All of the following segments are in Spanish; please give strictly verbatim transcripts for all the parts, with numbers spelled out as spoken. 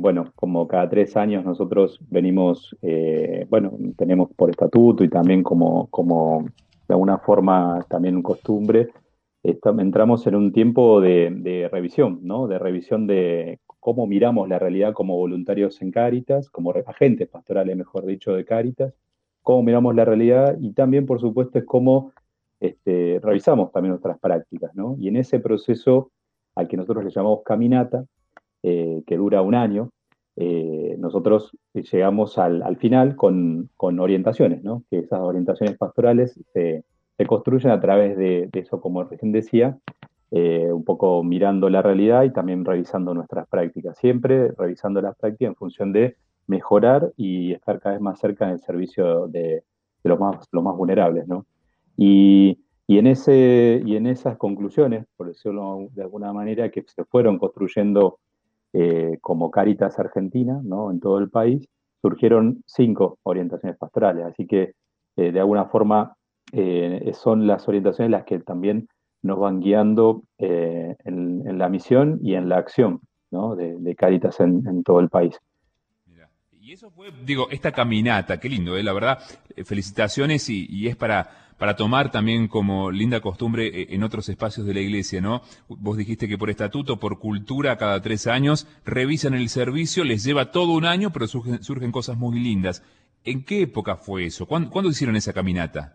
bueno, como cada tres años nosotros venimos, eh, bueno, tenemos por estatuto y también como, como de alguna forma también costumbre, esta- entramos en un tiempo de, de revisión, ¿no? De revisión de cómo miramos la realidad como voluntarios en Cáritas, como re- agentes pastorales, mejor dicho, de Cáritas, cómo miramos la realidad y también, por supuesto, es cómo este, revisamos también nuestras prácticas, ¿no? Y en ese proceso al que nosotros le llamamos caminata, eh, que dura un año, eh, nosotros llegamos al, al final con, con orientaciones, ¿no? Que esas orientaciones pastorales se, se construyen a través de, de eso, como recién decía, eh, un poco mirando la realidad y también revisando nuestras prácticas, siempre revisando las prácticas en función de mejorar y estar cada vez más cerca en el servicio de, de los más, los más vulnerables, ¿no? Y, y, en ese, y en esas conclusiones, por decirlo de alguna manera, que se fueron construyendo eh, como Cáritas Argentina, ¿no? En todo el país, surgieron cinco orientaciones pastorales. Así que, eh, de alguna forma, eh, son las orientaciones las que también nos van guiando eh, en, en, la misión y en la acción, ¿no? de, de Cáritas en, en todo el país. Mira, y eso fue, digo, esta caminata, qué lindo, ¿eh? La verdad, eh, felicitaciones y, y es para, para tomar también como linda costumbre eh, en otros espacios de la iglesia, ¿no? Vos dijiste que por estatuto, por cultura, cada tres años revisan el servicio, les lleva todo un año, pero surgen, surgen cosas muy lindas. ¿En qué época fue eso? ¿Cuándo, ¿cuándo hicieron esa caminata?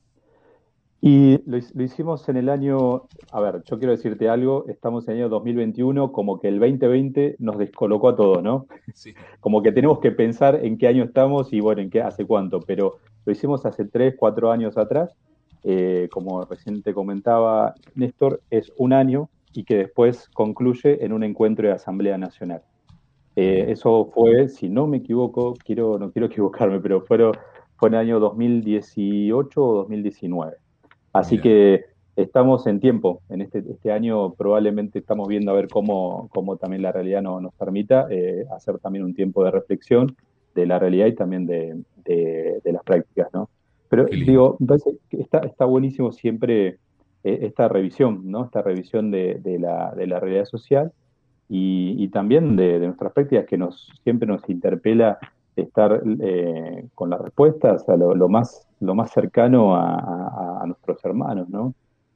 Y lo, lo hicimos en el año, a ver, yo quiero decirte algo, estamos en el año dos mil veintiuno, como que el veinte veinte nos descolocó a todos, ¿no? Sí. Como que tenemos que pensar en qué año estamos y bueno, en qué hace cuánto, pero lo hicimos hace tres, cuatro años atrás. Eh, como recién te comentaba Néstor, es un año y que después concluye en un encuentro de Asamblea Nacional. Eh, Bien. eso fue, si no me equivoco, quiero, no quiero equivocarme, pero fueron, fue en el año dos mil dieciocho o dos mil diecinueve. Así Mira. que estamos en tiempo. En este, este año probablemente estamos viendo a ver cómo, cómo también la realidad no- nos permita eh, hacer también un tiempo de reflexión de la realidad y también de, de- de las prácticas, ¿no? Pero Qué lindo. digo, me parece que está, está buenísimo siempre eh, esta revisión, ¿no? Esta revisión de, de la, de la realidad social y, y también de, de nuestras prácticas que nos siempre nos interpela estar eh, con las respuestas a lo, lo más lo más cercano a, a- a nuestros hermanos, ¿no?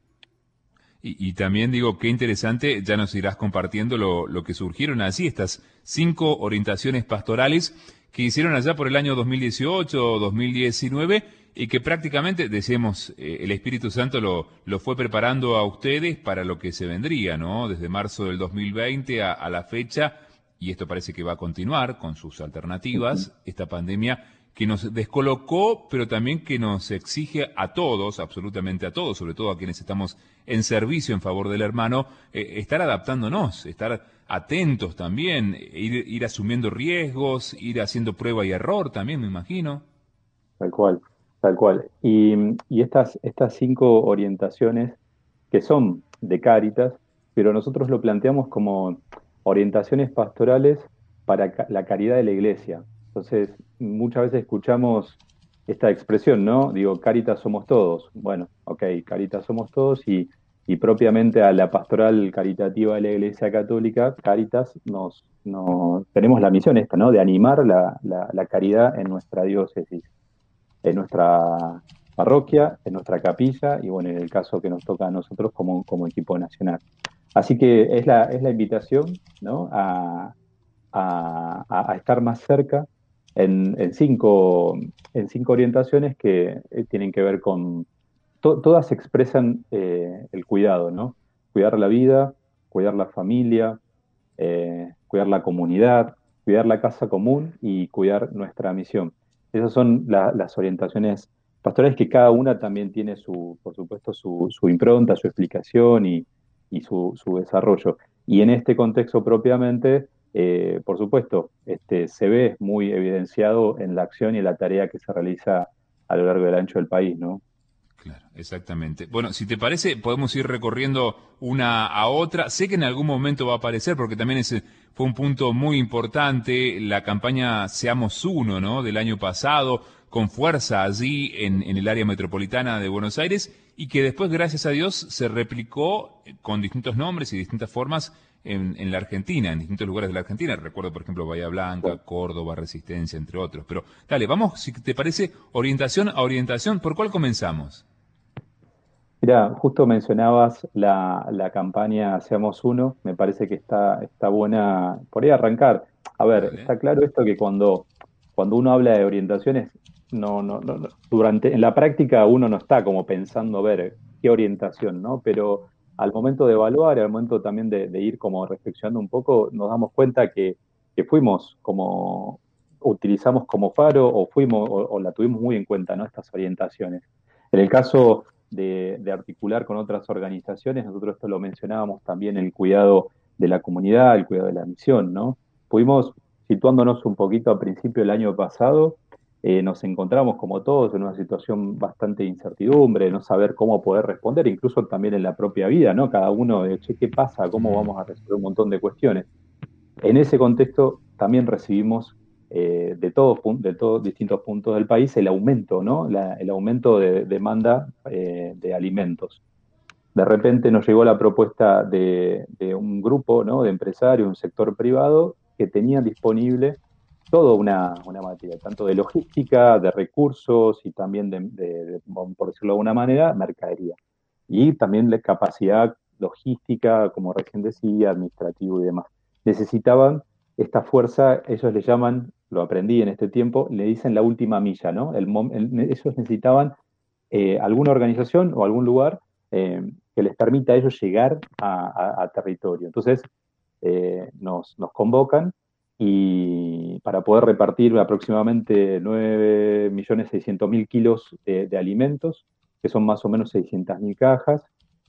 Y, y también digo, qué interesante, ya nos irás compartiendo lo, lo que surgieron así, estas cinco orientaciones pastorales que hicieron allá por el año dos mil dieciocho o dos mil diecinueve y que prácticamente, decíamos, eh, el Espíritu Santo lo, lo fue preparando a ustedes para lo que se vendría, ¿no? Desde marzo del dos mil veinte a, a la fecha, y esto parece que va a continuar con sus Ujú. alternativas, esta pandemia que nos descolocó, pero también que nos exige a todos, absolutamente a todos, sobre todo a quienes estamos en servicio en favor del hermano, eh, estar adaptándonos, estar atentos también, ir, ir asumiendo riesgos, ir haciendo prueba y error también, me imagino. Tal cual, tal cual. Y, y estas, estas cinco orientaciones que son de Cáritas, pero nosotros lo planteamos como orientaciones pastorales para ca- la caridad de la iglesia. Entonces, muchas veces escuchamos esta expresión, ¿no? Digo, Cáritas somos todos. Bueno, ok, Cáritas somos todos y, y propiamente a la pastoral caritativa de la Iglesia Católica, Cáritas, nos, nos, tenemos la misión esta, ¿no? De animar la, la, la caridad en nuestra diócesis, en nuestra parroquia, en nuestra capilla y bueno, en el caso que nos toca a nosotros como, como equipo nacional. Así que es la, es la invitación, ¿no? a, a, a estar más cerca en, en cinco, en cinco orientaciones que eh, tienen que ver con, to- todas expresan eh, el cuidado, ¿no? Cuidar la vida, cuidar la familia, eh, cuidar la comunidad, cuidar la casa común y cuidar nuestra misión. Esas son la- las orientaciones pastorales que cada una también tiene su, por supuesto, su, su impronta, su explicación y, y su, su desarrollo. Y en este contexto propiamente, eh, por supuesto, este, se ve muy evidenciado en la acción y la tarea que se realiza a lo largo del ancho del país, ¿no? Claro, exactamente. Bueno, si te parece, podemos ir recorriendo una a otra. Sé que en algún momento va a aparecer, porque también ese fue un punto muy importante, la campaña Seamos Uno, ¿no? Del año pasado, con fuerza allí en, en el área metropolitana de Buenos Aires, y que después, gracias a Dios, se replicó eh, con distintos nombres y distintas formas en, en la Argentina, en distintos lugares de la Argentina. Recuerdo, por ejemplo, Bahía Blanca, Córdoba, Resistencia, entre otros. Pero dale, vamos, si te parece, orientación a orientación. ¿Por cuál comenzamos? Mira, justo mencionabas la, la campaña Seamos Uno, me parece que está, está buena por ahí arrancar. A ver, Dale. está claro esto que cuando, cuando uno habla de orientaciones, no, no, no, no- durante, en la práctica uno no está como pensando ver qué orientación, ¿no? Pero al momento de evaluar, al momento también de, de ir como reflexionando un poco, nos damos cuenta que, que fuimos como, utilizamos como faro o fuimos, o, o la tuvimos muy en cuenta, ¿no? Estas orientaciones. En el caso de, de articular con otras organizaciones, nosotros esto lo mencionábamos también, el cuidado de la comunidad, el cuidado de la misión, ¿no? Pudimos, situándonos un poquito a principio del año pasado, eh, nos encontramos como todos en una situación bastante de incertidumbre, de no saber cómo poder responder, incluso también en la propia vida, ¿no? Cada uno de, che, ¿qué pasa? ¿Cómo Mm, vamos a resolver un montón de cuestiones? En ese contexto también recibimos eh, de, todos, pun- de todos distintos puntos del país el aumento, ¿no? La- el aumento de demanda eh, de alimentos. De repente nos llegó la propuesta de, de un grupo, ¿no? De empresarios, un sector privado, que tenían disponible toda una, una materia, tanto de logística, de recursos y también de, de- de, por decirlo de alguna manera, mercadería. Y también de capacidad logística, como recién decía, administrativo y demás. Necesitaban esta fuerza, ellos le llaman, lo aprendí en este tiempo, le dicen la última milla, ¿no? El, mom- el- ellos necesitaban eh, alguna organización o algún lugar eh, que les permita a ellos llegar a, a- a territorio. Entonces, eh, nos, nos convocan y para poder repartir aproximadamente nueve millones seiscientos mil kilos de, de alimentos, que son más o menos seiscientas mil cajas,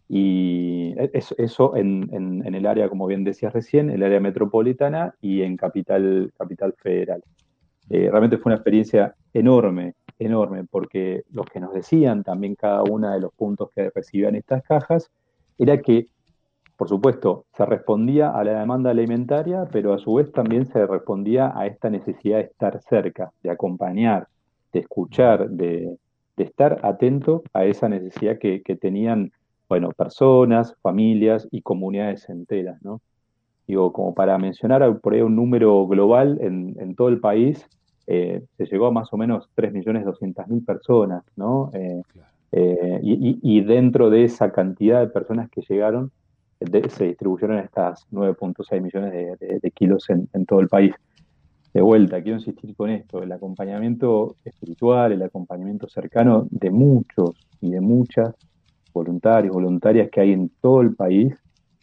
y eso, eso en, en- en el área, como bien decías recién, el área metropolitana y en Capital, Capital Federal. Eh, realmente fue una experiencia enorme, enorme, porque lo que nos decían también cada uno de los puntos que recibían estas cajas era que, por supuesto, se respondía a la demanda alimentaria, pero a su vez también se respondía a esta necesidad de estar cerca, de acompañar, de escuchar, de, de estar atento a esa necesidad que, que tenían, bueno, personas, familias y comunidades enteras, ¿no? Digo, como para mencionar por ahí un número global en, en todo el país, eh, se llegó a más o menos tres millones doscientas mil personas, ¿no? Eh, claro. eh, y, y- y dentro de esa cantidad de personas que llegaron, de- se distribuyeron estas nueve punto seis millones de, de- de kilos en, en todo el país. De vuelta, quiero insistir con esto, el acompañamiento espiritual, el acompañamiento cercano de muchos y de muchas voluntarios, voluntarias que hay en todo el país,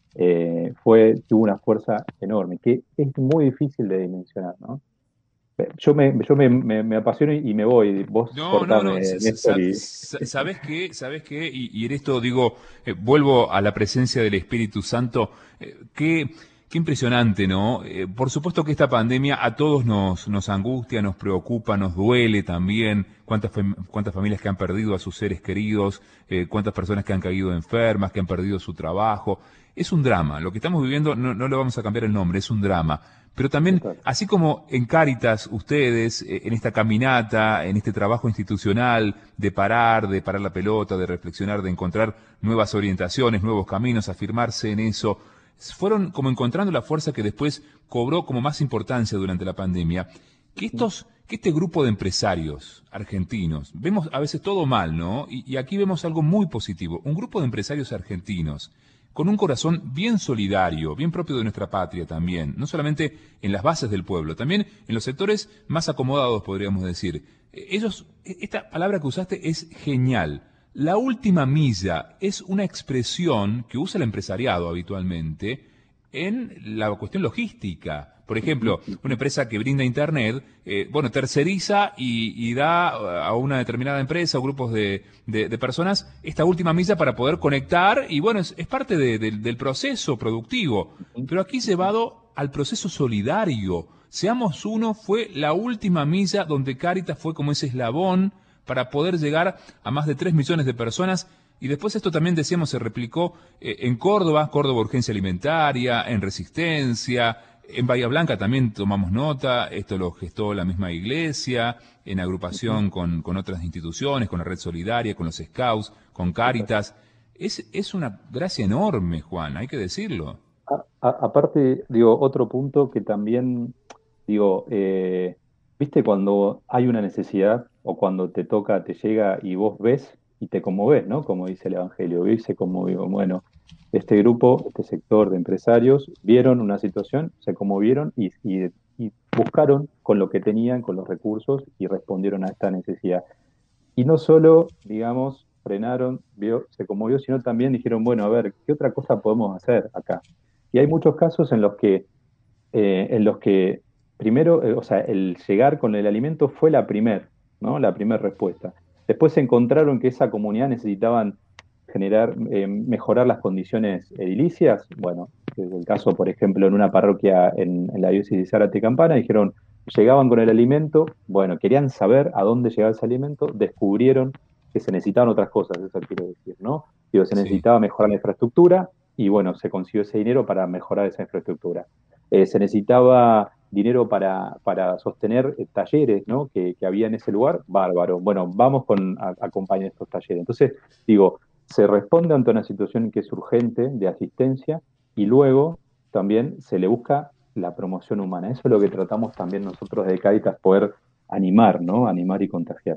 eh, fue, tuvo una fuerza enorme, que es muy difícil de dimensionar, ¿no? Yo me, yo me, me, me apasiono y me voy, vos No, no, no, cortame, sa- Néstor, sa- y sa- ¿sabes qué? ¿Sabes qué? Y, y en esto digo, eh, vuelvo a la presencia del Espíritu Santo. Eh, qué, qué impresionante, ¿no? Eh, por supuesto que esta pandemia a todos nos, nos angustia, nos preocupa, nos duele también. Cuántas, fam- cuántas familias que han perdido a sus seres queridos, eh, cuántas personas que han caído enfermas, que han perdido su trabajo. Es un drama. Lo que estamos viviendo no, no le vamos a cambiar el nombre, es un drama. Pero también, total. así como en Cáritas, ustedes, eh, en esta caminata, en este trabajo institucional de parar, de parar la pelota, de reflexionar, de encontrar nuevas orientaciones, nuevos caminos, afirmarse en eso, fueron como encontrando la fuerza que después cobró como más importancia durante la pandemia, que estos, que este grupo de empresarios argentinos, vemos a veces todo mal, ¿no? Y, y aquí vemos algo muy positivo, un grupo de empresarios argentinos con un corazón bien solidario, bien propio de nuestra patria también, no solamente en las bases del pueblo, también en los sectores más acomodados, podríamos decir. Eh, Ellos, e- esta palabra que usaste es genial. La última milla es una expresión que usa el empresariado habitualmente en la cuestión logística. Por Ujú, ejemplo, una ujú. empresa que brinda Internet, eh, bueno, terceriza y, y da a una determinada empresa o grupos de, de- de personas esta última milla para poder conectar y bueno, es, es parte de- de- del proceso productivo. Pero aquí llevado al proceso solidario. Seamos Uno fue la última milla donde Cáritas fue como ese eslabón para poder llegar a más de tres millones de personas. Y después esto también decíamos se replicó eh, en Córdoba, Córdoba Urgencia Alimentaria, en Resistencia, en Bahía Blanca también tomamos nota, esto lo gestó la misma iglesia, en Ujú. agrupación con, con otras instituciones, con la Red Solidaria, con los Scouts, con Total. Cáritas. Es, es una gracia enorme, Juan, hay que decirlo. a- a- aparte, digo, otro punto que también, digo, eh, viste cuando hay una necesidad o cuando te toca, te llega y vos ves y te conmovés, ¿no? Como dice el Evangelio, y se conmovió. Bueno, este grupo, este sector de empresarios vieron una situación, se conmovieron y, y- y buscaron con lo que tenían, con los recursos y respondieron a esta necesidad. Y no solo, digamos, frenaron, vio, se conmovió, sino también dijeron, bueno, a ver, ¿qué otra cosa podemos hacer acá? Y hay muchos casos en los que, eh, en los que primero, eh, o sea, el llegar con el alimento fue la primer, ¿no? La primera respuesta. Después se encontraron que esa comunidad necesitaban generar, eh, mejorar las condiciones edilicias. Bueno, es el caso, por ejemplo, en una parroquia en, en la diócesis de Zárate Campana, dijeron, llegaban con el alimento, bueno, querían saber a dónde llegaba ese alimento, descubrieron que se necesitaban otras cosas, eso quiero decir, ¿no? Digo, se Sí. necesitaba mejorar la infraestructura y bueno, se consiguió ese dinero para mejorar esa infraestructura. Eh, se necesitaba dinero para, para sostener eh, talleres, ¿no? que, que había en ese lugar, bárbaro. Bueno, vamos con a, acompañar estos talleres. Entonces, digo, se responde ante una situación que es urgente de asistencia y luego también se le busca la promoción humana. Eso es lo que tratamos también nosotros de Cáritas, poder animar, ¿no? Animar y contagiar.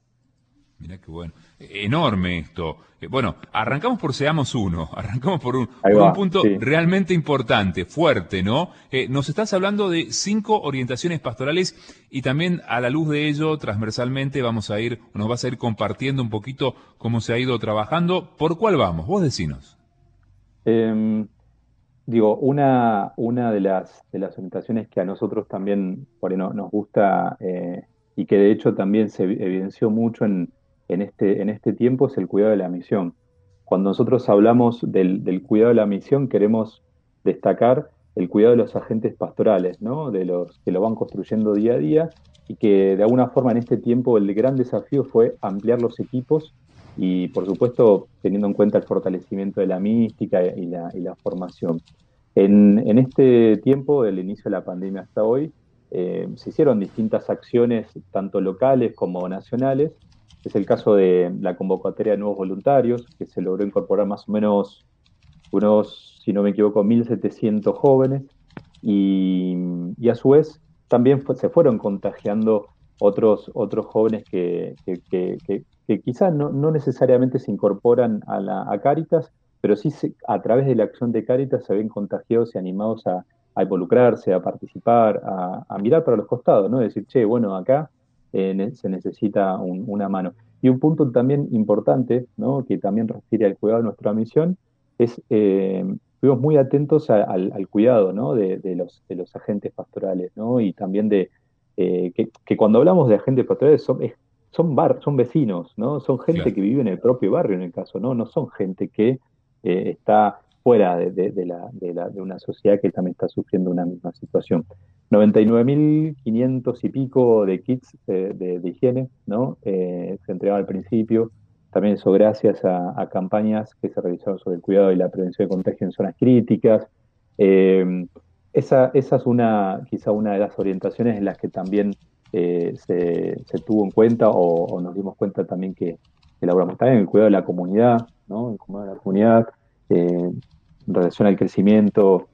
Mirá qué bueno. Eh, Enorme esto. Eh, Bueno, arrancamos por Seamos Uno, arrancamos por un, Ahí por un va, punto sí. realmente importante, fuerte, ¿no? Eh, nos estás hablando de cinco orientaciones pastorales y también a la luz de ello, transversalmente, vamos a ir, nos vas a ir compartiendo un poquito cómo se ha ido trabajando. ¿Por cuál vamos? Vos decinos. Eh, Digo, una, una de las, de las orientaciones que a nosotros también por ahí no- nos gusta eh, y que de hecho también se evidenció mucho en, en este, en este tiempo es el cuidado de la misión. Cuando nosotros hablamos del, del cuidado de la misión, queremos destacar el cuidado de los agentes pastorales, ¿no? De los que lo van construyendo día a día y que de alguna forma en este tiempo el gran desafío fue ampliar los equipos y por supuesto teniendo en cuenta el fortalecimiento de la mística y la, y la formación. En, en este tiempo, del inicio de la pandemia hasta hoy, eh, se hicieron distintas acciones, tanto locales como nacionales. Es el caso de la convocatoria de nuevos voluntarios, que se logró incorporar más o menos unos, si no me equivoco, mil setecientos jóvenes. Y, y a su vez también fue- se fueron contagiando otros, otros jóvenes que, que, que, que, que quizás no, no necesariamente se incorporan a, la, a Cáritas, pero sí se- a través de la acción de Cáritas se ven contagiados y animados a, a involucrarse, a participar, a, a mirar para los costados, ¿no? Decir, che, bueno, acá eh, ne- se necesita un- una mano. Y un punto también importante, ¿no? Que también refiere al cuidado de nuestra misión, es, eh, estuvimos muy atentos a- al, al cuidado, ¿no? de, de los, de los agentes pastorales, ¿no? Y también de eh, que, que cuando hablamos de agentes pastorales son, es- son, bar, son vecinos, ¿no? Son gente Claro. que vive en el propio barrio en el caso, ¿no? No son gente que eh, está fuera de, de- de la, de, la- de una sociedad que también está sufriendo una misma situación. noventa y nueve mil quinientos y pico de kits eh, de, de higiene, ¿no? Eh, se entregaban al principio. También eso gracias a, a campañas que se realizaron sobre el cuidado y la prevención de contagio en zonas críticas. Eh, esa, esa es una, quizá una de las orientaciones en las que también eh, se, se tuvo en cuenta o, o nos dimos cuenta también que elaboramos también el cuidado de la comunidad, ¿no? El cuidado de la comunidad eh, en relación al crecimiento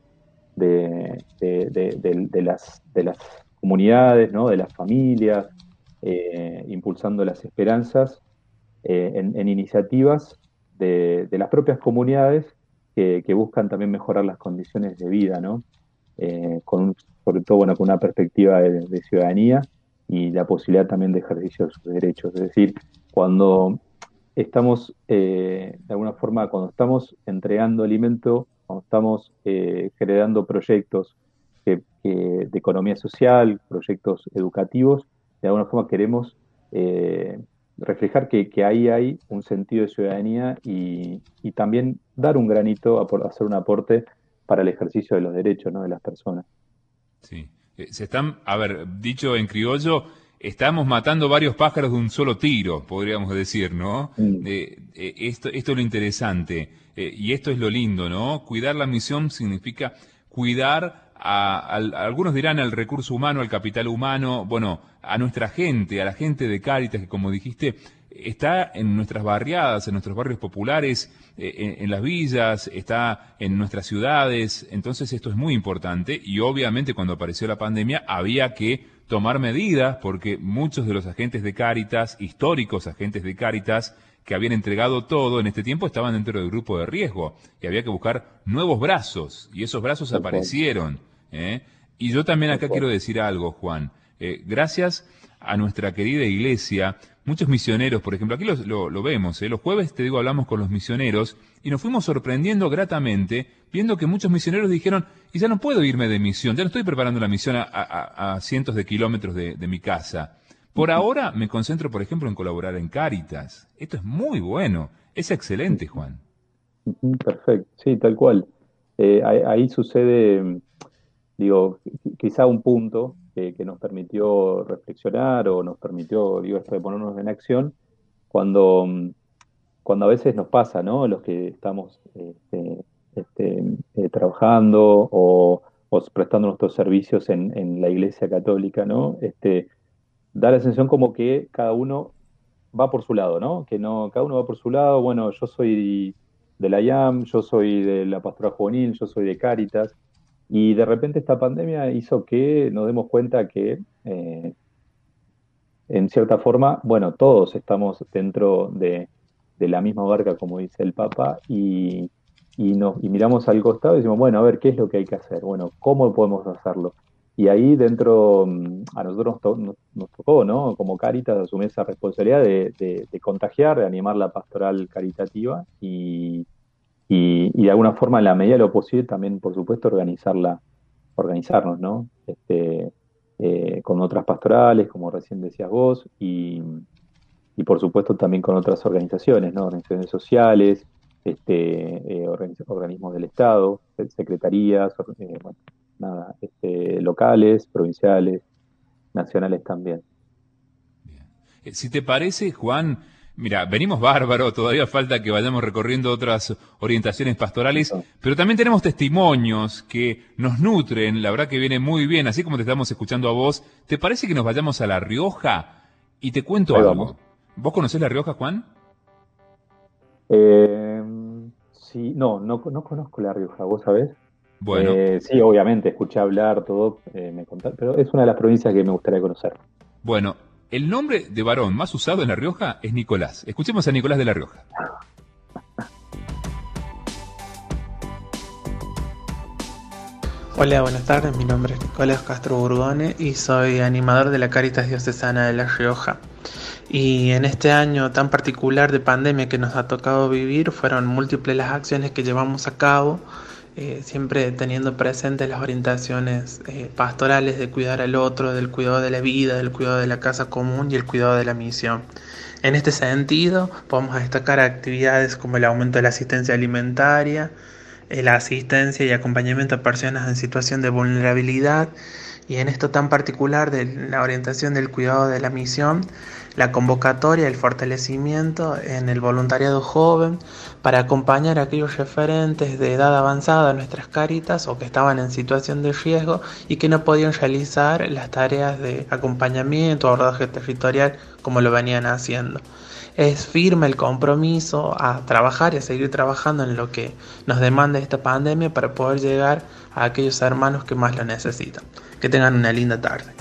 de, de, de, de, de las, de las comunidades, ¿no? De las familias, eh, impulsando las esperanzas eh, en, en, iniciativas de, de, las propias comunidades que, que, buscan también mejorar las condiciones de vida, ¿no? Eh, con, sobre todo, bueno, con una perspectiva de, de, ciudadanía y la posibilidad también de ejercicio de sus derechos. Es decir, cuando estamos, eh, de alguna forma, cuando estamos entregando alimento, cuando estamos eh, generando proyectos que, que de economía social, proyectos educativos, de alguna forma queremos eh, reflejar que, que, ahí hay un sentido de ciudadanía y, y también dar un granito, a hacer un aporte para el ejercicio de los derechos, ¿no? De las personas. Sí. Eh, Se están, a ver, dicho en criollo, estamos matando varios pájaros de un solo tiro, podríamos decir, ¿no? Mm, Eh, eh, esto, esto es lo interesante, eh, y esto es lo lindo, ¿no? Cuidar la misión significa cuidar a, al- a algunos dirán al recurso humano, al capital humano, bueno, a nuestra gente, a la gente de Cáritas, que como dijiste, está en nuestras barriadas, en nuestros barrios populares, eh, en, en las villas, está en nuestras ciudades. Entonces esto es muy importante y obviamente cuando apareció la pandemia había que tomar medidas porque muchos de los agentes de Cáritas, históricos agentes de Cáritas, que habían entregado todo en este tiempo estaban dentro del grupo de riesgo y había que buscar nuevos brazos y esos brazos Tal cual, aparecieron. ¿eh? Y yo también tal acá cual. quiero decir algo, Juan. Eh, gracias a nuestra querida iglesia, muchos misioneros, por ejemplo, aquí lo, lo, lo vemos, ¿eh? Los jueves, te digo, hablamos con los misioneros y nos fuimos sorprendiendo gratamente viendo que muchos misioneros dijeron, y ya no puedo irme de misión, ya no estoy preparando la misión a, a, a cientos de kilómetros de, de mi casa. Por Ujú, ahora me concentro, por ejemplo, en colaborar en Cáritas. Esto es muy bueno, es excelente, ujú, Juan. ujú, perfecto, sí, tal cual. Eh, ahí, ahí sucede, mm, digo, qui- quizá un punto que, que nos permitió reflexionar o nos permitió, digo, esto de ponernos en acción, cuando, mm, cuando a veces nos pasa, ¿no? Los que estamos este, este, eh, trabajando o, o prestando nuestros servicios en, en la Iglesia Católica, ¿no? Este, da la sensación como que cada uno va por su lado, ¿no? Que no, cada uno va por su lado. Bueno, yo soy de la I A M, yo soy de la Pastoral Juvenil, yo soy de Cáritas. Y de repente esta pandemia hizo que nos demos cuenta que, eh, en cierta forma, bueno, todos estamos dentro de, de la misma barca, como dice el Papa, y, y, nos, y miramos al costado y decimos, bueno, a ver, ¿qué es lo que hay que hacer? Bueno, ¿cómo podemos hacerlo? Y ahí dentro, mm, a nosotros nos, to- nos- nos tocó, ¿no? Como Cáritas, asumir esa responsabilidad de, de- de contagiar, de animar la pastoral caritativa y, y, y de alguna forma, en la medida de lo posible, también, por supuesto, organizarla, organizarnos, ¿no? Este, eh, con otras pastorales, como recién decías vos, y, y por supuesto también con otras organizaciones, ¿no? Organizaciones sociales, este, eh, organiz- organismos del Estado, se- secretarías, or- eh, bueno, nada, este, locales, provinciales, nacionales también. Eh, Si te parece, Juan, mira, venimos bárbaro, todavía falta que vayamos recorriendo otras orientaciones pastorales, Entonces, pero también tenemos testimonios que nos nutren, la verdad que viene muy bien, así como te estamos escuchando a vos. ¿Te parece que nos vayamos a La Rioja? Y te cuento ahí vamos. algo. ¿Vos conocés La Rioja, Juan? Eh, sí, no, no, no conozco La Rioja, ¿vos sabés? Bueno, Eh, sí, obviamente, escuché hablar todo, eh, me contá- pero es una de las provincias que me gustaría conocer. bueno, el nombre de varón más usado en La Rioja es Nicolás. Escuchemos a Nicolás de La Rioja. Hola, buenas tardes. Mi nombre es Nicolás Castro Burgone y soy animador de la Cáritas Diocesana de La Rioja. Y en este año tan particular de pandemia que nos ha tocado vivir, fueron múltiples las acciones que llevamos a cabo, eh, siempre teniendo presentes las orientaciones eh, pastorales de cuidar al otro, del cuidado de la vida, del cuidado de la casa común y el cuidado de la misión. En este sentido, podemos destacar actividades como el aumento de la asistencia alimentaria, eh, la asistencia y acompañamiento a personas en situación de vulnerabilidad, y en esto tan particular de la orientación del cuidado de la misión, la convocatoria, el fortalecimiento en el voluntariado joven para acompañar a aquellos referentes de edad avanzada a nuestras Cáritas o que estaban en situación de riesgo y que no podían realizar las tareas de acompañamiento o abordaje territorial como lo venían haciendo. Es firme el compromiso a trabajar y a seguir trabajando en lo que nos demanda esta pandemia para poder llegar a aquellos hermanos que más lo necesitan. Que tengan una linda tarde.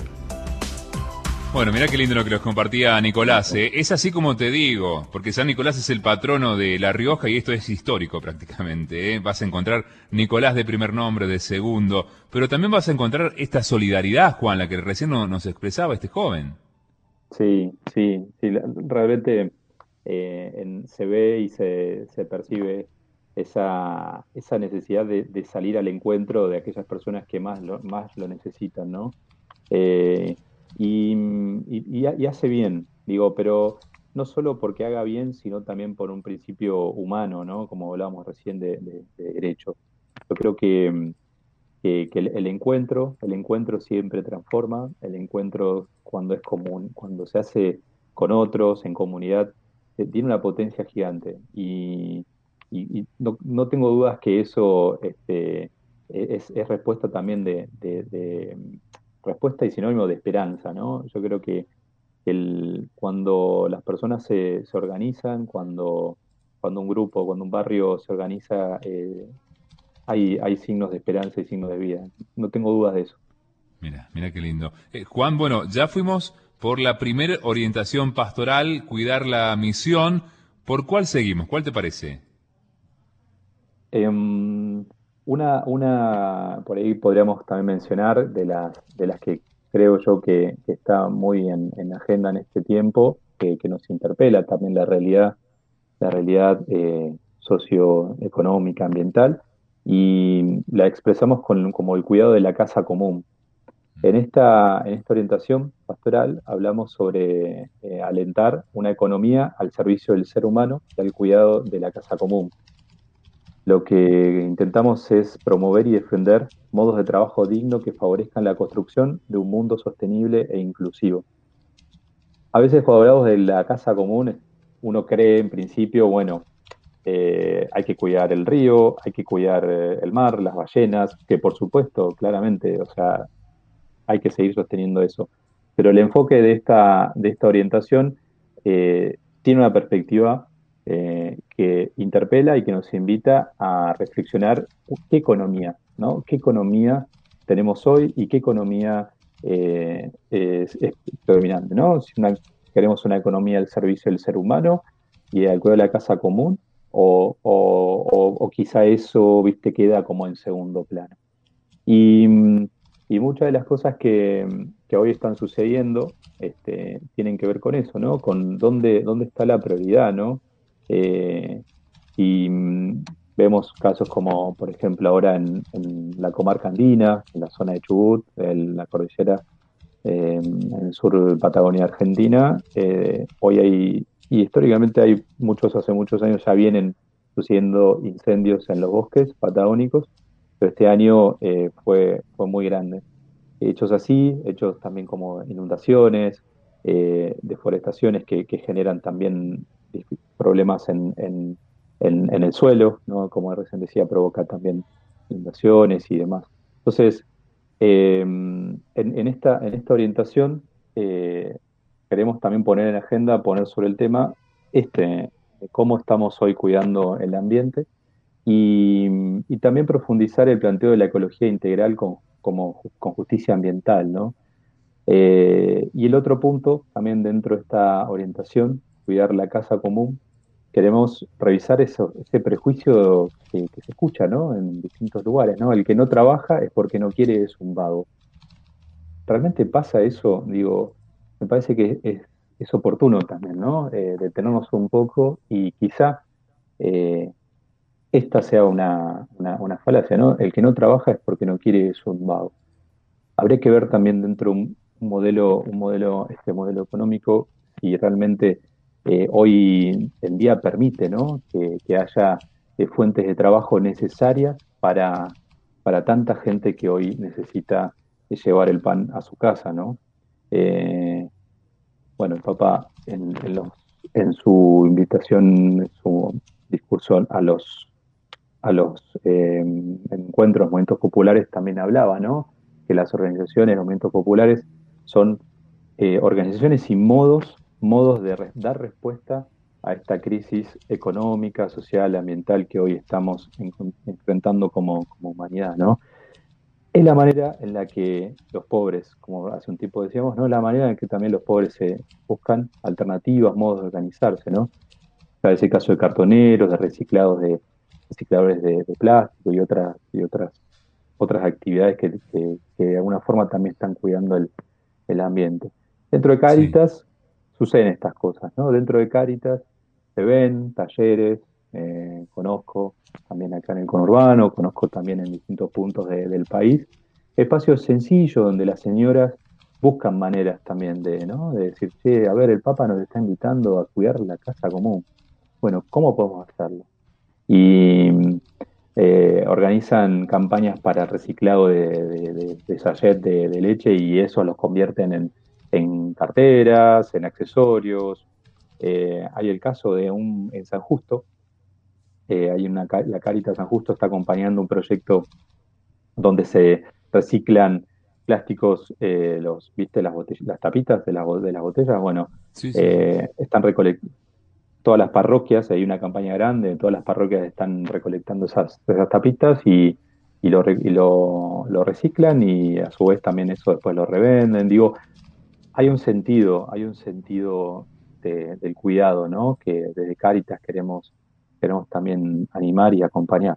Bueno, mirá qué lindo lo que nos compartía Nicolás. ¿eh? Es así como te digo, porque San Nicolás es el patrono de La Rioja y esto es histórico prácticamente. ¿eh? Vas a encontrar Nicolás de primer nombre, de segundo, pero también vas a encontrar esta solidaridad, Juan, la que recién no- nos expresaba este joven. Sí, sí, sí, la- realmente eh, en- se ve y se, se percibe esa, esa necesidad de, de salir al encuentro de aquellas personas que más lo, más lo necesitan, ¿no? Eh, y, y- y ha- y hace bien, digo, pero no solo porque haga bien, sino también por un principio humano, ¿no? Como hablábamos recién de, de, de derecho. Yo creo que, que, que el, el encuentro, el encuentro siempre transforma, el encuentro cuando es común, cuando se hace con otros, en comunidad, eh, tiene una potencia gigante. Y, y- y no, no tengo dudas que eso este, e, es, es respuesta también de, de- de, mm, respuesta y sinónimo de esperanza, ¿no? Yo creo que el, cuando las personas se, se organizan, cuando, cuando un grupo, cuando un barrio se organiza, eh, hay, hay signos de esperanza y signos de vida. No tengo dudas de eso. Mira, mira qué lindo. Eh, Juan, bueno, ya fuimos por la primera orientación pastoral, cuidar la misión. ¿Por cuál seguimos? ¿Cuál te parece? Em, una, una, por ahí podríamos también mencionar de las, de las que creo yo que, que está muy en, en agenda en este tiempo, que, que nos interpela también la realidad, la realidad eh, socioeconómica, ambiental, y la expresamos con, como el cuidado de la casa común. En esta, en esta orientación pastoral hablamos sobre eh, alentar una economía al servicio del ser humano y al cuidado de la casa común. Lo que intentamos es promover y defender modos de trabajo digno que favorezcan la construcción de un mundo sostenible e inclusivo. A veces cuando hablamos de la casa común, uno cree en principio, bueno, eh, hay que cuidar el río, hay que cuidar eh, el mar, las ballenas, que por supuesto, claramente, o sea, hay que seguir sosteniendo eso. Pero el enfoque de esta, de esta orientación eh, tiene una perspectiva eh, que interpela y que nos invita a reflexionar qué economía, ¿no? ¿Qué economía tenemos hoy y qué economía eh, es, es predominante, ¿no? Si una- queremos una economía al servicio del ser humano y al cuidado de la casa común, o, o, o- o quizá eso, viste, queda como en segundo plano. Y, y muchas de las cosas que, que hoy están sucediendo este, tienen que ver con eso, ¿no? Con dónde, dónde está la prioridad, ¿no? Eh, y mm, vemos casos como, por ejemplo, ahora en, en la comarca andina, en la zona de Chubut, en la cordillera, eh, en el sur de Patagonia Argentina. Eh, hoy hay, y históricamente hay muchos, hace muchos años ya vienen sucediendo incendios en los bosques patagónicos, pero este año eh, fue, fue muy grande. Hechos así, hechos también como inundaciones, eh, deforestaciones que, que generan también dif- problemas en, en, en, en el suelo, ¿no? Como recién decía, provoca también inundaciones y demás. Entonces, eh, en, en esta, en esta orientación eh, queremos también poner en agenda, poner sobre el tema este, cómo estamos hoy cuidando el ambiente y, y también profundizar el planteo de la ecología integral con, como, con justicia ambiental, ¿no? Eh, y el otro punto, también dentro de esta orientación, cuidar la casa común, queremos revisar eso, ese prejuicio que, que se escucha, ¿no? En distintos lugares, ¿no? El que no trabaja es porque no quiere, es un vago. ¿Realmente pasa eso? Digo, me parece que es, es oportuno también, ¿no? Eh, detenernos un poco y quizá eh, esta sea una, una, una falacia, ¿no? El que no trabaja es porque no quiere, es un vago. Habría que ver también dentro un, un modelo, un modelo, este modelo económico, si realmente eh, hoy en día permite, ¿no? Que, que haya eh, fuentes de trabajo necesarias para, para tanta gente que hoy necesita eh, llevar el pan a su casa, ¿no? Eh, bueno, el Papa en, en los- en su invitación, en su discurso a los a los eh, encuentros, movimientos populares, también hablaba, ¿no? Que las organizaciones, los movimientos populares son eh, organizaciones y modos, modos de re- dar respuesta a esta crisis económica, social, ambiental que hoy estamos en- enfrentando como, como humanidad, ¿no? Es la manera en la que los pobres, como hace un tiempo decíamos, ¿no? La manera en que también los pobres se buscan alternativas, modos de organizarse, ¿no? Está ese caso de cartoneros, de reciclados de recicladores de, de plástico y otras y otras otras actividades que, que- que de alguna forma también están cuidando el, el ambiente. Dentro de Sí. Cáritas suceden estas cosas, ¿no? Dentro de Cáritas se ven talleres, eh, conozco también acá en el conurbano, conozco también en distintos puntos de- del país, espacios sencillos donde las señoras buscan maneras también de, ¿no? De decir, che, a ver, el Papa nos está invitando a cuidar la casa común. Bueno, ¿cómo podemos hacerlo? Y eh, organizan campañas para reciclado de, de, de- de sachet de, de leche y eso los convierten en, en carteras, en accesorios. Eh, hay el caso de un, en San Justo, eh, hay una, la Caritas San Justo está acompañando un proyecto donde se reciclan plásticos, eh, los, ¿viste las botellas, las tapitas de, la, de las botellas? Bueno, Sí, sí. eh, están recolectando, todas las parroquias, hay una campaña grande, todas las parroquias están recolectando esas, esas tapitas y, y, lo, re- y lo, lo reciclan y a su vez también eso después lo revenden. Digo, hay un sentido, hay un sentido de- del cuidado, ¿no? Que desde Cáritas queremos, queremos también animar y acompañar.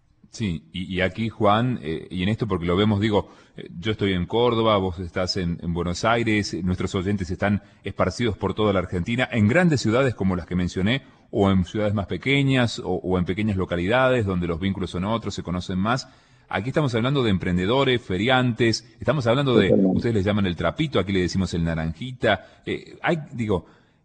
Sí, y, y aquí Juan, eh, y en esto porque lo vemos, digo, eh, yo estoy en Córdoba, vos estás en, en Buenos Aires, eh, nuestros oyentes están esparcidos por toda la Argentina, en grandes ciudades como las que mencioné, o en ciudades más pequeñas, o, o en pequeñas localidades donde los vínculos son otros, se conocen más. Aquí estamos hablando de emprendedores, feriantes, estamos hablando de, Totalmente. ustedes les llaman el trapito, aquí le decimos el naranjita. Eh, hay, digo,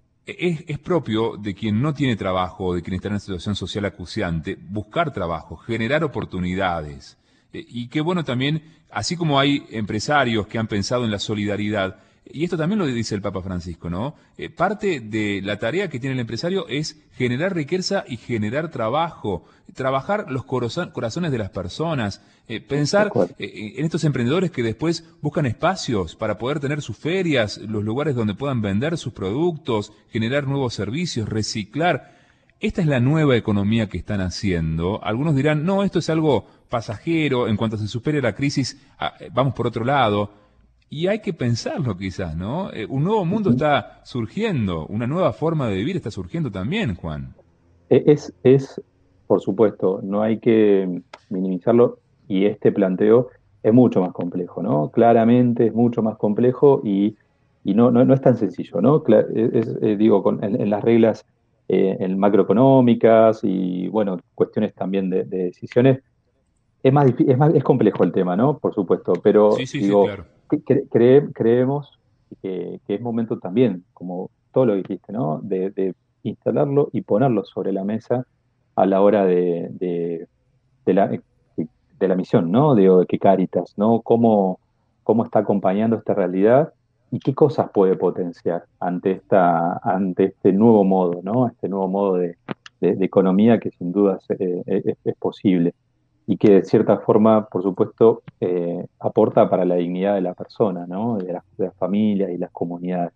es, es propio de quien no tiene trabajo, de quien está en una situación social acuciante, buscar trabajo, generar oportunidades. Eh, y qué bueno también, así como hay empresarios que han pensado en la solidaridad, y esto también lo dice el Papa Francisco, ¿no? Eh, parte de la tarea que tiene el empresario es generar riqueza y generar trabajo, trabajar los corazon- corazones de las personas, eh, Tal pensar cual. eh, en estos emprendedores que después buscan espacios para poder tener sus ferias, los lugares donde puedan vender sus productos, generar nuevos servicios, reciclar. Esta es la nueva economía que están haciendo. Algunos dirán, no, esto es algo pasajero, en cuanto se supere la crisis, ah, eh, vamos por otro lado. Y hay que pensarlo quizás, ¿no? Eh, un nuevo mundo Ujú. está surgiendo, una nueva forma de vivir está surgiendo también, Juan. E- Es, es, por supuesto, no hay que minimizarlo y este planteo es mucho más complejo, ¿no? Claramente es mucho más complejo y, y no, no, no es tan sencillo, ¿no? Cla- Es, es, eh, digo, con, en, en las reglas eh, en macroeconómicas y, bueno, cuestiones también de, de decisiones, es más, difí- es más, es complejo el tema, ¿no? Por supuesto, Sí, pero sí, sí, digo, claro. cre- cre- cree- creemos que, que es momento también, como todo lo que dijiste, ¿no? De, de instalarlo y ponerlo sobre la mesa a la hora de, de, de la, de la misión, ¿no? Digo, de que Cáritas, ¿no? Cómo, cómo está acompañando esta realidad y qué cosas puede potenciar ante esta, ante este nuevo modo, ¿no? Este nuevo modo de, de- de economía que sin duda es, eh, es- es posible y que de cierta forma, por supuesto, eh, aporta para la dignidad de la persona, ¿no? De las, de las familias y las comunidades.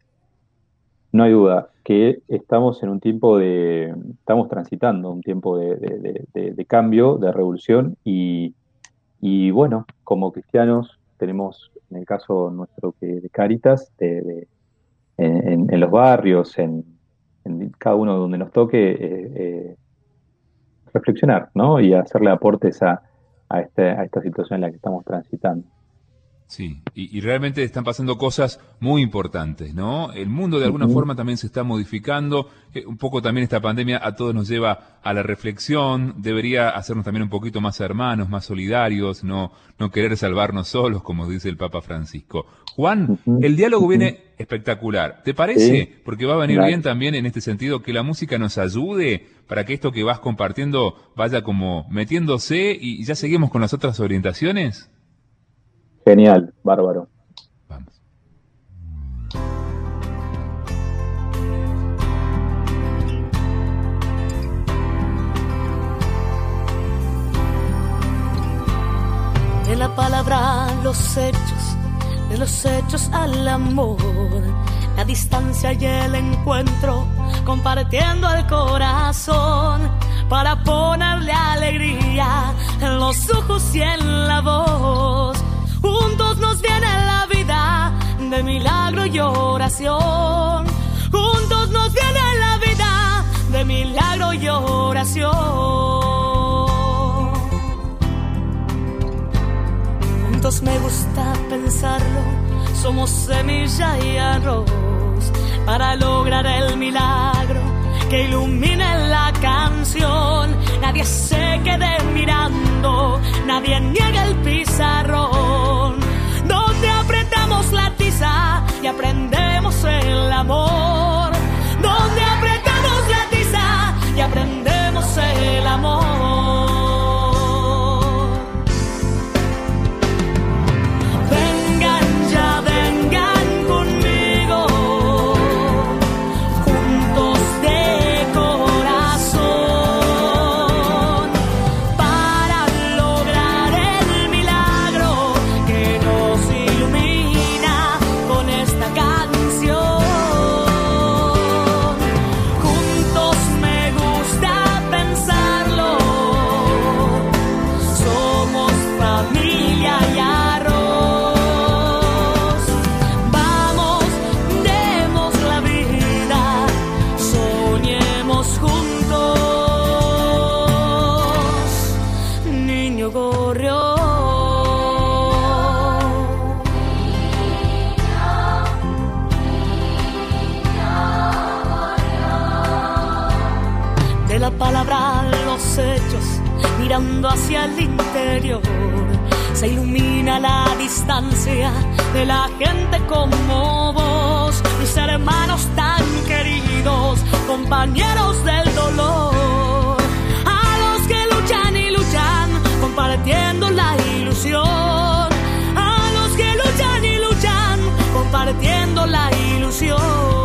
No hay duda que estamos en un tiempo de, estamos transitando un tiempo de, de- de- de- de cambio, de revolución y, y bueno, como cristianos tenemos, en el caso nuestro que de Cáritas, de, de- en, en los barrios, en, en cada uno donde nos toque, eh, eh, reflexionar, ¿no? Y hacerle aportes a, a, este, a esta situación en la que estamos transitando. Sí, y, y realmente están pasando cosas muy importantes, ¿no? El mundo de alguna Ujú. forma también se está modificando, eh, un poco también esta pandemia a todos nos lleva a la reflexión, debería hacernos también un poquito más hermanos, más solidarios, no, no querer salvarnos solos, como dice el Papa Francisco. Juan, Ujú. el diálogo Ujú. viene espectacular, ¿te Sí, parece? Porque va a venir bien dale. también en este sentido que la música nos ayude para que esto que vas compartiendo vaya como metiéndose y ya seguimos con las otras orientaciones. Genial, bárbaro. Vamos. De la palabra a los hechos, de los hechos al amor, la distancia y el encuentro, compartiendo el corazón, para ponerle alegría en los ojos y en la voz. Juntos nos viene la vida de milagro y oración. Juntos nos viene la vida de milagro y oración. Juntos me gusta pensarlo, somos semilla y arroz para lograr el milagro que ilumine la canción. Nadie se quede mirando, nadie niega el pizarrón. Donde apretamos la tiza y aprendemos el amor. Donde apretamos la tiza y aprendemos el amor. Vengan ya, vengan conmigo, juntos de corazón, para lograr el milagro que los hechos, mirando hacia el interior. Se ilumina la distancia de la gente como vos, mis hermanos tan queridos, compañeros del dolor. A los que luchan y luchan, compartiendo la ilusión. A los que luchan y luchan, compartiendo la ilusión.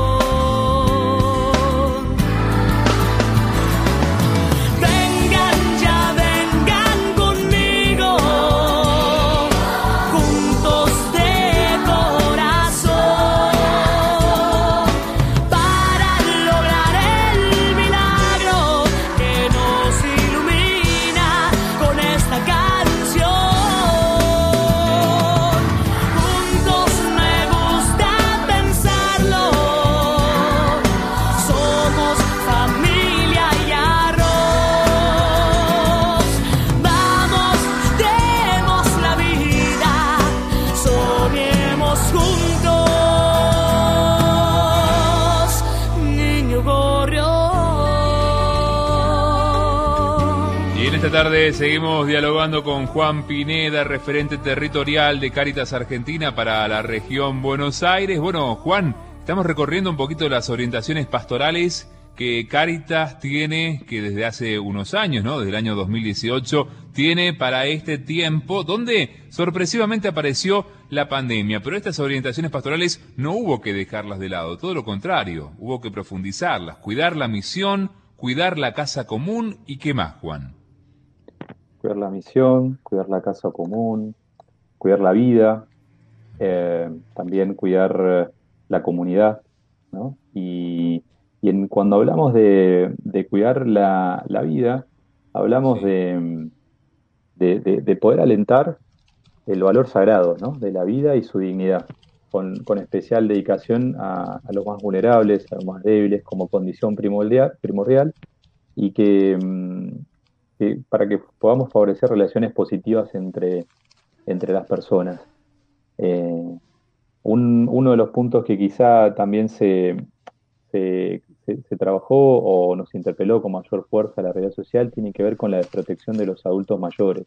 Esta tarde seguimos dialogando con Juan Pineda, referente territorial de Cáritas Argentina para la región Buenos Aires. Bueno, Juan, estamos recorriendo un poquito las orientaciones pastorales que Cáritas tiene, que desde hace unos años, ¿no? Desde el año dos mil dieciocho, tiene para este tiempo, donde sorpresivamente apareció la pandemia. Pero estas orientaciones pastorales no hubo que dejarlas de lado, todo lo contrario, hubo que profundizarlas, cuidar la misión, cuidar la casa común y ¿qué más, Juan? Cuidar la misión, cuidar la casa común, cuidar la vida, eh, también cuidar eh, la comunidad, ¿no? Y, y en, cuando hablamos de, de cuidar la, la vida, hablamos Sí. de, de, de, de poder alentar el valor sagrado, ¿no? De la vida y su dignidad, con, con especial dedicación a, a los más vulnerables, a los más débiles, como condición primordial, primordial y que... Mm, que, para que podamos favorecer relaciones positivas entre, entre las personas. Eh, un, uno de los puntos que quizá también se, se, se, se trabajó o nos interpeló con mayor fuerza la realidad social tiene que ver con la desprotección de los adultos mayores.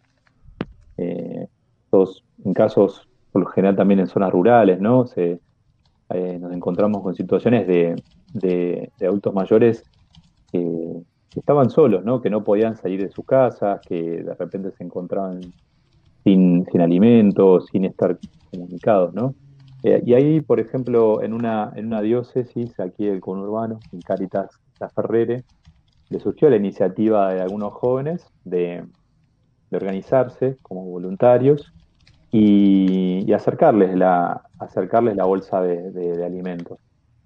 Eh, todos, en casos, por lo general también en zonas rurales, ¿no? Se, eh, nos encontramos con situaciones de, de, de adultos mayores que que estaban solos, ¿no? Que no podían salir de sus casas, que de repente se encontraban sin, sin alimentos, sin estar comunicados, ¿no? Eh, y ahí, por ejemplo, en una, en una diócesis, aquí del conurbano, en Cáritas La Ferrere, le surgió la iniciativa de algunos jóvenes de, de organizarse como voluntarios y, y acercarles, la, acercarles la bolsa de, de, de alimentos.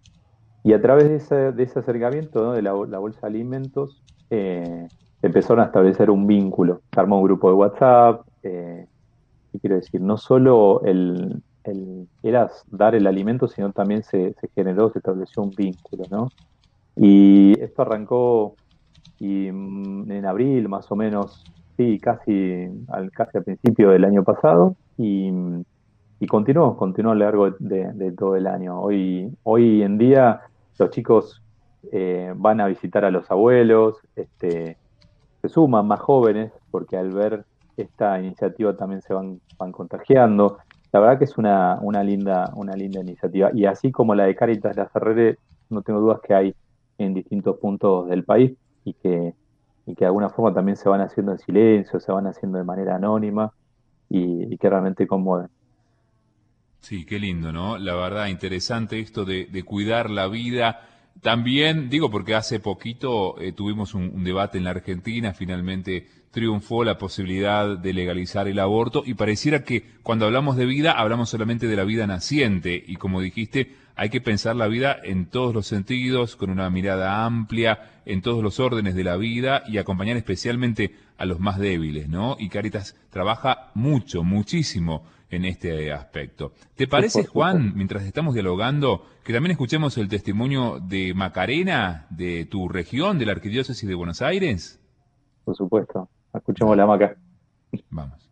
Y a través de ese, de ese acercamiento, ¿no? De la, la bolsa de alimentos, eh, empezaron a establecer un vínculo. Se armó un grupo de WhatsApp. Eh, ¿Qué quiero decir? No solo el, el, era dar el alimento, sino también se, se generó, se estableció un vínculo, ¿no? Y esto arrancó y, mm, en abril, más o menos, sí, casi al, casi al principio del año pasado. Y, y continuó, continuó a lo largo de, de todo el año. Hoy, hoy en día los chicos eh, van a visitar a los abuelos, este, se suman más jóvenes, porque al ver esta iniciativa también se van, van contagiando. La verdad que es una, una linda, una linda iniciativa. Y así como la de Cáritas La Ferrere, no tengo dudas que hay en distintos puntos del país y que, y que de alguna forma también se van haciendo en silencio, se van haciendo de manera anónima y, y que realmente conmueven. Sí, qué lindo, ¿no? La verdad, interesante esto de, de cuidar la vida. También, digo, porque hace poquito eh, tuvimos un, un debate en la Argentina, finalmente triunfó la posibilidad de legalizar el aborto y pareciera que cuando hablamos de vida hablamos solamente de la vida naciente y como dijiste, hay que pensar la vida en todos los sentidos, con una mirada amplia, en todos los órdenes de la vida y acompañar especialmente a los más débiles, ¿no? Y Cáritas trabaja mucho, muchísimo en este aspecto. ¿Te parece, Juan, mientras estamos dialogando, que también escuchemos el testimonio de Macarena, de tu región, de la Arquidiócesis de Buenos Aires? Por supuesto. Escuchemos la Maca. Vamos.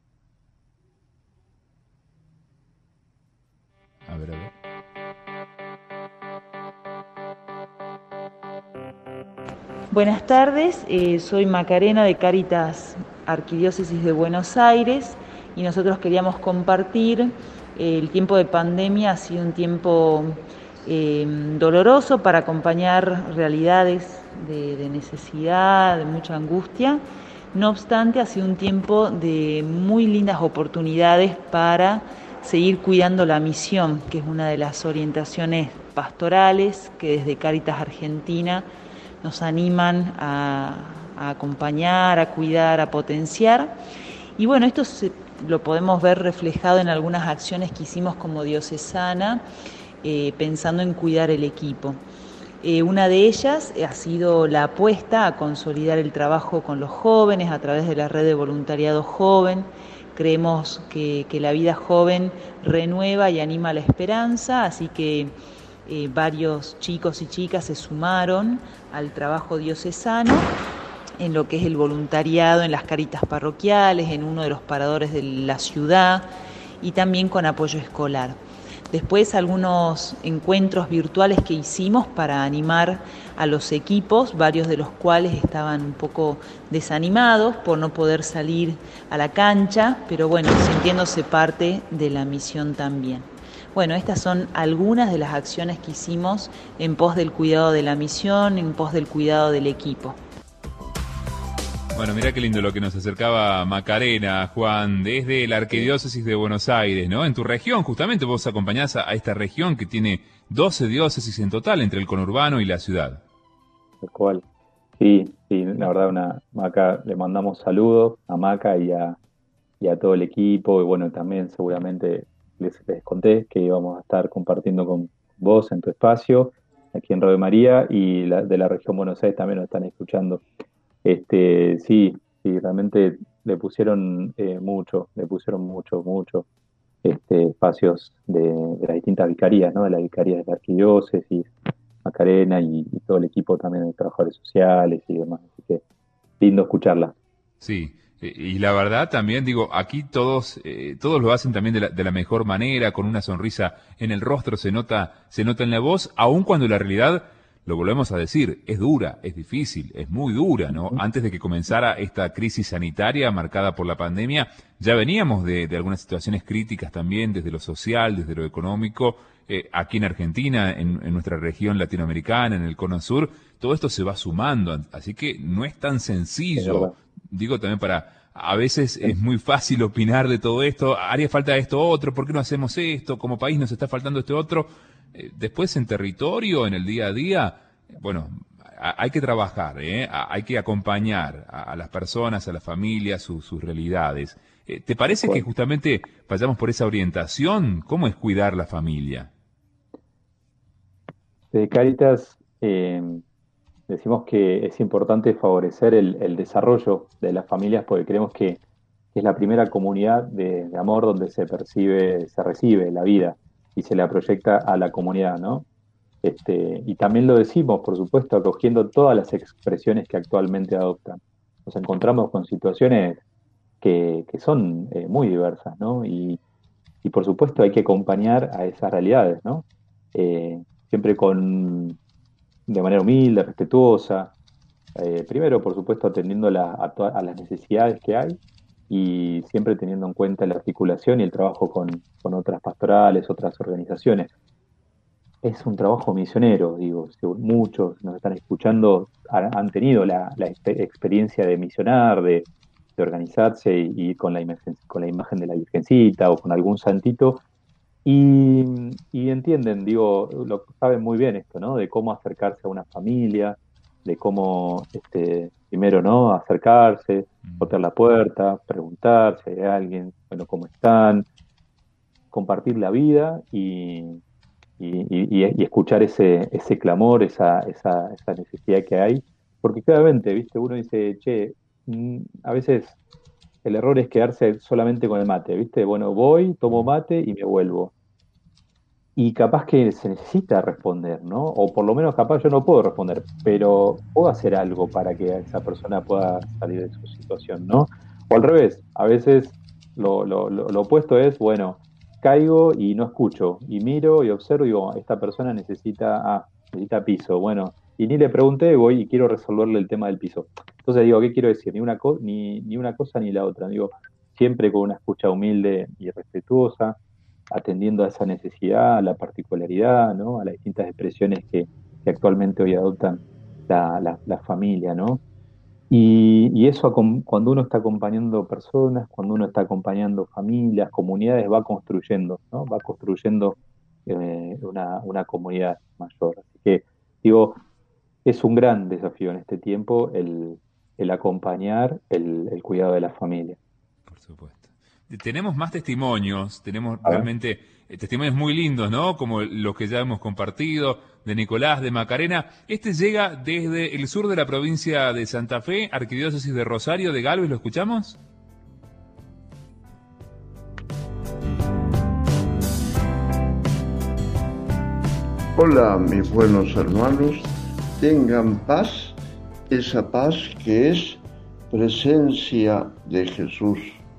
A ver, a ver. Buenas tardes, eh, soy Macarena de Cáritas Arquidiócesis de Buenos Aires y nosotros queríamos compartir eh, el tiempo de pandemia ha sido un tiempo eh, doloroso para acompañar realidades de, de necesidad, de mucha angustia. No obstante, ha sido un tiempo de muy lindas oportunidades para seguir cuidando la misión, que es una de las orientaciones pastorales que desde Cáritas Argentina nos animan a, a acompañar, a cuidar, a potenciar. Y bueno, esto se, lo podemos ver reflejado en algunas acciones que hicimos como diocesana, eh, pensando en cuidar el equipo. Eh, una de ellas ha sido la apuesta a consolidar el trabajo con los jóvenes a través de la red de voluntariado joven. Creemos que, que la vida joven renueva y anima la esperanza, así que Eh, varios chicos y chicas se sumaron al trabajo diocesano en lo que es el voluntariado en las caritas parroquiales, en uno de los paradores de la ciudad y también con apoyo escolar. Después algunos encuentros virtuales que hicimos para animar a los equipos, varios de los cuales estaban un poco desanimados por no poder salir a la cancha, pero bueno, sintiéndose parte de la misión también. Bueno, estas son algunas de las acciones que hicimos en pos del cuidado de la misión, en pos del cuidado del equipo. Bueno, mirá qué lindo lo que nos acercaba Macarena, Juan, desde la Arquidiócesis de Buenos Aires, ¿no? En tu región, justamente, vos acompañás a esta región que tiene doce diócesis en total entre el conurbano y la ciudad. Tal cual. Sí, sí, la verdad, una Maca, le mandamos saludos a Maca y a, y a todo el equipo, y bueno, también seguramente Les, les conté que íbamos a estar compartiendo con vos en tu espacio, aquí en Radio María, y la, de la región Buenos Aires también nos están escuchando. Este, sí, sí, realmente le pusieron eh, mucho, le pusieron mucho, mucho este, espacios de, de las distintas vicarías, ¿no? De la vicaría de la Arquidiócesis, Macarena y, y todo el equipo también de trabajadores sociales y demás. Así que lindo escucharla. Sí. Y la verdad también, digo, aquí todos eh, todos lo hacen también de la, de la mejor manera, con una sonrisa en el rostro, se nota se nota en la voz, aun cuando la realidad, lo volvemos a decir, es dura, es difícil, es muy dura, ¿no? Antes de que comenzara esta crisis sanitaria marcada por la pandemia, ya veníamos de, de algunas situaciones críticas también, desde lo social, desde lo económico, eh, aquí en Argentina, en, en nuestra región latinoamericana, en el Cono Sur, todo esto se va sumando, así que no es tan sencillo. Digo también para, a veces es muy fácil opinar de todo esto, haría falta esto otro, ¿por qué no hacemos esto? Como país nos está faltando este otro. Eh, después en territorio, en el día a día, bueno, a, hay que trabajar, ¿eh? a, hay que acompañar a, a las personas, a las familias, su, sus realidades. Eh, ¿Te parece que justamente vayamos por esa orientación? ¿Cómo es cuidar la familia? De Cáritas, eh... decimos que es importante favorecer el, el desarrollo de las familias porque creemos que es la primera comunidad de, de amor donde se percibe, se recibe la vida y se la proyecta a la comunidad, ¿no? Este, y también lo decimos, por supuesto, acogiendo todas las expresiones que actualmente adoptan. Nos encontramos con situaciones que, que son eh, muy diversas, ¿no? Y, y por supuesto hay que acompañar a esas realidades, ¿no? Eh, siempre con de manera humilde, respetuosa, eh, primero, por supuesto, atendiendo la, a, to- a las necesidades que hay y siempre teniendo en cuenta la articulación y el trabajo con, con otras pastorales, otras organizaciones. Es un trabajo misionero, digo, muchos nos están escuchando, han, han tenido la, la exper- experiencia de misionar, de, de organizarse y, y con, la imagen, con la imagen de la Virgencita o con algún santito. Y, y entienden, digo, lo saben muy bien esto, ¿no? De cómo acercarse a una familia, de cómo, este, primero, ¿no? Acercarse, tocar la puerta, preguntar si hay alguien, bueno, cómo están, compartir la vida y, y, y, y escuchar ese, ese clamor, esa, esa, esa necesidad que hay, porque claramente, ¿viste? Uno dice, che, mm, a veces el error es quedarse solamente con el mate, ¿viste? Bueno, voy, tomo mate y me vuelvo. Y capaz que se necesita responder, ¿no? O por lo menos capaz yo no puedo responder, pero puedo hacer algo para que esa persona pueda salir de su situación, ¿no? O al revés, a veces lo, lo, lo, lo opuesto es, bueno, caigo y no escucho, y miro y observo y digo, esta persona necesita, ah, necesita piso, bueno, y ni le pregunté, voy y quiero resolverle el tema del piso. Entonces digo, ¿qué quiero decir? Ni una, co- ni, ni una cosa ni la otra. Digo, siempre con una escucha humilde y respetuosa, atendiendo a esa necesidad, a la particularidad, ¿no? A las distintas expresiones que, que actualmente hoy adoptan la, la, la familia, ¿no? Y, y eso acom- cuando uno está acompañando personas, cuando uno está acompañando familias, comunidades, va construyendo, ¿no? Va construyendo eh, una, una comunidad mayor. Así que digo, es un gran desafío en este tiempo el, el acompañar el, el cuidado de la familia. Por supuesto. Tenemos más testimonios, tenemos A ver. realmente eh, testimonios muy lindos, ¿no? Como los que ya hemos compartido, de Nicolás, de Macarena. Este llega desde el sur de la provincia de Santa Fe, Arquidiócesis de Rosario, de Galvez, ¿lo escuchamos? Hola, mis buenos hermanos, tengan paz, esa paz que es presencia de Jesús.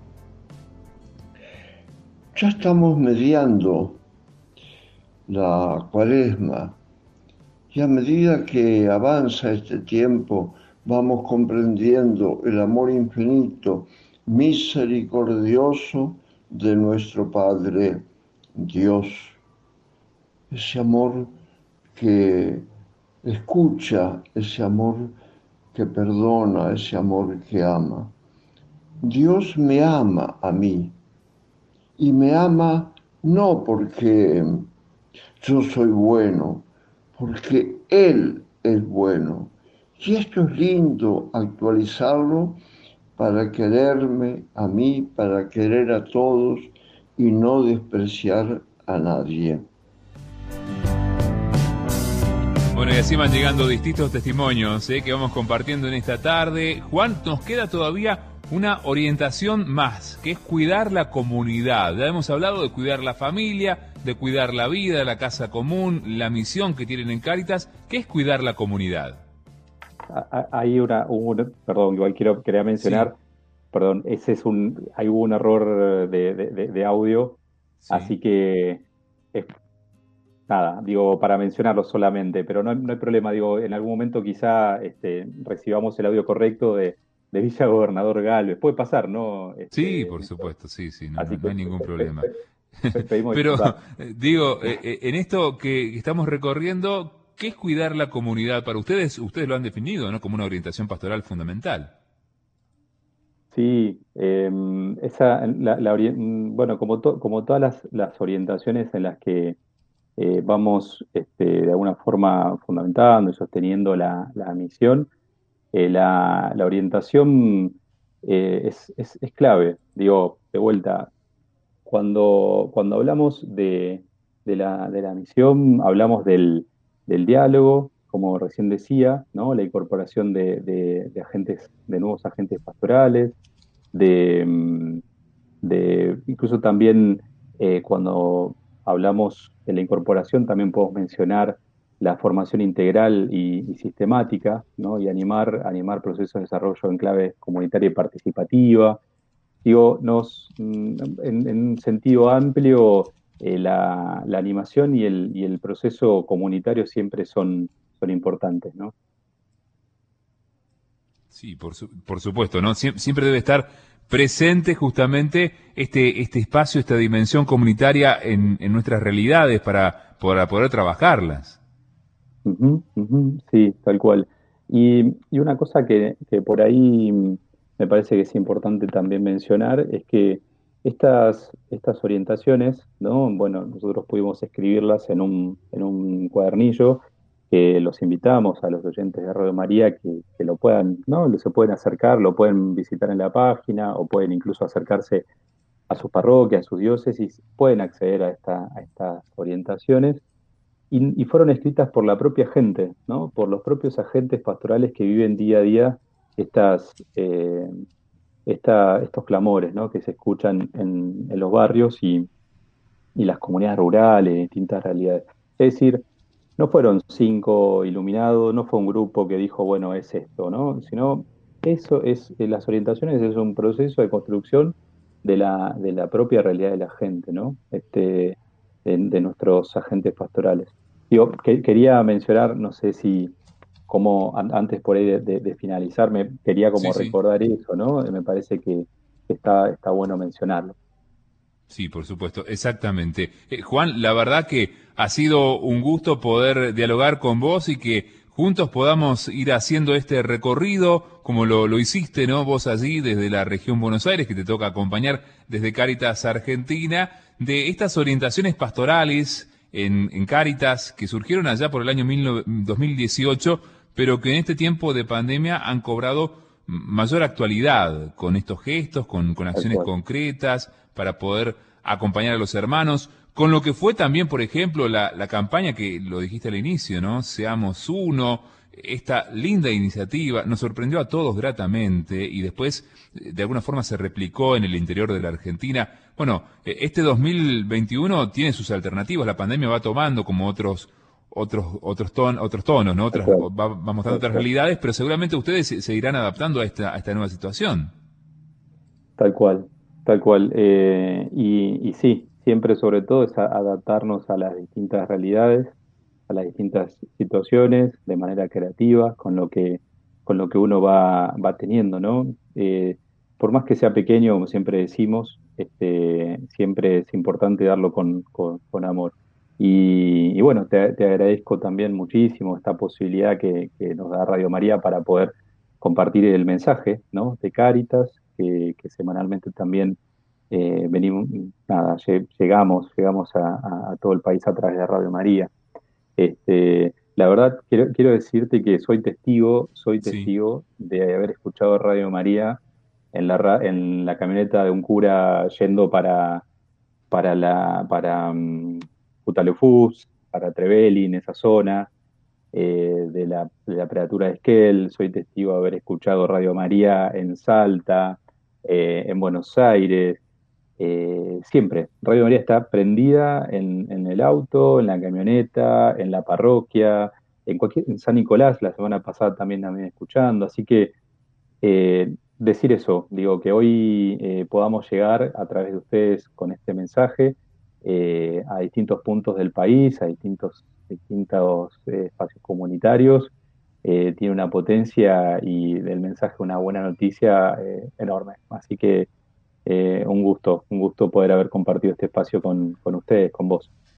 Ya estamos mediando la Cuaresma y a medida que avanza este tiempo vamos comprendiendo el amor infinito, misericordioso de nuestro Padre Dios. Ese amor que escucha, ese amor que perdona, ese amor que ama. Dios me ama a mí y me ama no porque yo soy bueno, porque Él es bueno. Y esto es lindo actualizarlo para quererme a mí, para querer a todos y no despreciar a nadie. Bueno, y así van llegando distintos testimonios ¿eh? que vamos compartiendo en esta tarde. Juan, nos queda todavía una orientación más, que es cuidar la comunidad. Ya hemos hablado de cuidar la familia, de cuidar la vida, la casa común, la misión que tienen en Cáritas. ¿Qué es cuidar la comunidad? Hay una, un, perdón, igual quiero, quería mencionar, sí. Perdón, ese es un, hay un error de, de, de audio, sí. Así que es, nada, digo, para mencionarlo solamente, pero no, no hay problema, digo, en algún momento quizá este, recibamos el audio correcto de, de Villa Gobernador Galvez, puede pasar, ¿no? Este, sí, por supuesto, sí, sí, no, no, no hay ningún problema. Pedimos pero, digo, eh, en esto que estamos recorriendo, ¿qué es cuidar la comunidad? Para ustedes, ustedes lo han definido, ¿no? Como una orientación pastoral fundamental. Sí, eh, esa, la, la, bueno, como, to, como todas las, las orientaciones en las que eh, vamos este, de alguna forma fundamentando y sosteniendo la, la misión, eh, la, la orientación eh, es, es, es clave. Digo, de vuelta, cuando, cuando hablamos de, de, la, de la misión, hablamos del, del diálogo, como recién decía, ¿no? La incorporación de, de, de agentes, de nuevos agentes pastorales, de, de incluso también eh, cuando hablamos de la incorporación también podemos mencionar la formación integral y, y sistemática, ¿no? Y animar, animar procesos de desarrollo en clave comunitaria y participativa. Digo, nos, en, en un sentido amplio, eh, la, la animación y el, y el proceso comunitario siempre son, son importantes, ¿no? Sí, por, su, por supuesto, ¿no? Sie siempre debe estar presente justamente este, este espacio, esta dimensión comunitaria en, en nuestras realidades para, para poder trabajarlas. Uh-huh, uh-huh, sí, tal cual. Y, y una cosa que, que por ahí me parece que es importante también mencionar es que estas, estas orientaciones, ¿no? Bueno, nosotros pudimos escribirlas en un, en un cuadernillo que los invitamos a los oyentes de Radio María que, que lo puedan, ¿no? Se pueden acercar, lo pueden visitar en la página o pueden incluso acercarse a sus parroquias, a sus diócesis, pueden acceder a, esta, a estas orientaciones y, y fueron escritas por la propia gente, ¿no? Por los propios agentes pastorales que viven día a día estas, eh, esta, estos clamores, ¿no? Que se escuchan en, en los barrios y, y las comunidades rurales, distintas realidades. Es decir, no fueron cinco iluminados, no fue un grupo que dijo, bueno, es esto, ¿no? Sino eso es, las orientaciones es un proceso de construcción de la, de la propia realidad de la gente, ¿no? Este, de, de nuestros agentes pastorales. Digo, que, quería mencionar, no sé si, como an- antes por ahí de, de- de finalizar, me quería Sí, como sí. recordar eso, ¿no? Me parece que está, está bueno mencionarlo. Sí, por supuesto, exactamente. Eh, Juan, la verdad que ha sido un gusto poder dialogar con vos y que juntos podamos ir haciendo este recorrido, como lo, lo hiciste, ¿no? Vos allí desde la región Buenos Aires, que te toca acompañar desde Cáritas Argentina, de estas orientaciones pastorales en, en Cáritas que surgieron allá por el año mil nove- dos mil dieciocho, pero que en este tiempo de pandemia han cobrado mayor actualidad con estos gestos, con, con Tal acciones cual. concretas para poder acompañar a los hermanos, con lo que fue también, por ejemplo, la, la campaña que lo dijiste al inicio, ¿no? Seamos uno, esta linda iniciativa nos sorprendió a todos gratamente y después eh, de alguna forma se replicó en el interior de la Argentina. Bueno, eh, este dos mil veintiuno tiene sus alternativas, la pandemia va tomando como otros otros otros ton, otros tonos, ¿no? Tal Otras, cual. va, va mostrando Tal otras cual. realidades, pero seguramente ustedes se, se irán adaptando a esta, a esta nueva situación. Tal cual, tal cual. Eh, y, y sí, siempre sobre todo es a- adaptarnos a las distintas realidades, a las distintas situaciones de manera creativa, con lo que, con lo que uno va, va teniendo, ¿no? Eh, por más que sea pequeño, como siempre decimos, este, siempre es importante darlo con, con, con amor. Y, y bueno, te, te agradezco también muchísimo esta posibilidad que, que nos da Radio María para poder compartir el mensaje, ¿no? De Cáritas, que, que semanalmente también eh, venimos, nada, lle- llegamos, llegamos a, a- a todo el país a través de Radio María. Este, la verdad, quiero, quiero decirte que soy testigo, soy Sí. testigo de haber escuchado Radio María en la, ra- en la camioneta de un cura yendo para, para la, para um, Putalufús, para Trevelin, esa zona, eh, de la, de la Preatura de Esquel, soy testigo de haber escuchado Radio María en Salta, eh, en Buenos Aires, eh, siempre. Radio María está prendida en, en el auto, en la camioneta, en la parroquia, en cualquier, en San Nicolás, la semana pasada también también escuchando, así que eh, decir eso, digo, que hoy eh, podamos llegar a través de ustedes con este mensaje eh, a distintos puntos del país, a distintos, distintos eh, espacios comunitarios, eh, tiene una potencia y del mensaje una buena noticia eh, enorme. Así que eh, un gusto, un gusto poder haber compartido este espacio con, con ustedes, con vos.